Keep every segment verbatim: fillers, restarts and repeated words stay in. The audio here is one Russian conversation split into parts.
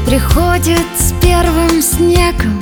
приходит с первым снегом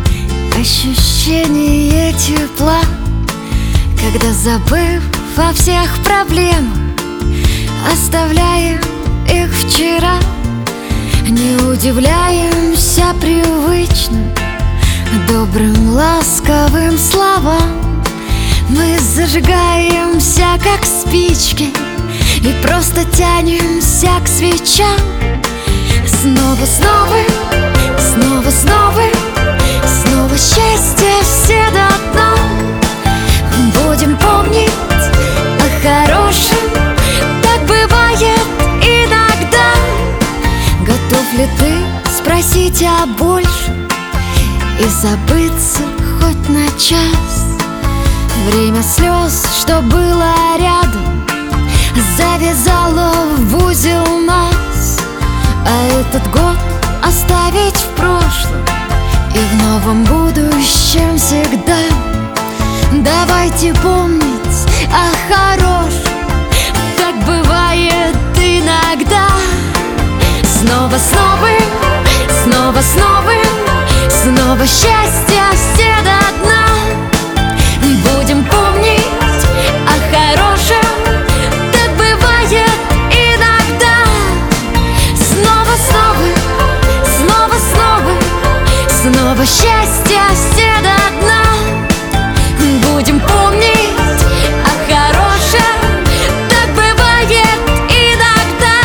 ощущение тепла, когда, забыв о всех проблемах, оставляем их вчера. Не удивляемся привычным, добрым, ласковым словам. Мы зажигаемся, как спички, и просто тянемся к свечам. Снова, снова, снова, снова, снова счастье все до дна. Будем помнить о хорошем, так бывает иногда. Готов ли ты спросить о большем и забыться хоть на час? Время слез, что было рядом, завязало в узел нас. А этот год оставить в прошлом и в новом будущем всегда. Давайте помнить о хорошем, так бывает иногда. Снова, снова, снова, снова, снова счастье все до дна. Будем помнить о хорошем, так бывает иногда. Снова, снова, снова, снова, снова счастье все до дна. Будем помнить о хорошем, так бывает иногда.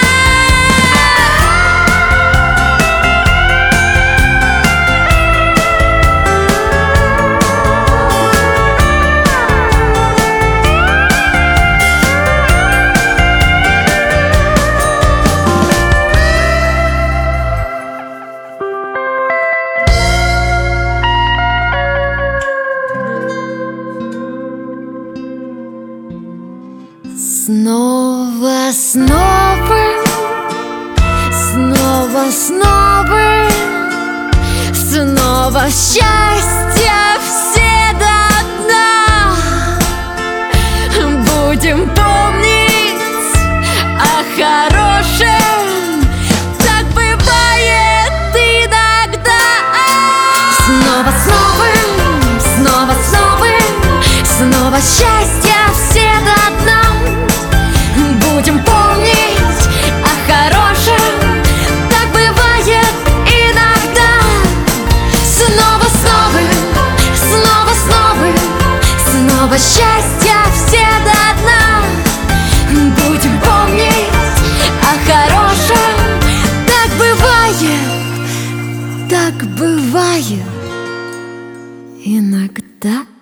Снова, снова, снова, снова, снова счастье все до дна. Будем помнить о хорошем, так бывает иногда. Снова, снова, снова, снова, снова счастье все до дна. Будем помнить о хорошем, так бывает иногда. Снова, снова, снова, снова, снова счастье все до дна. Будем помнить о хорошем, так бывает, так бывает иногда.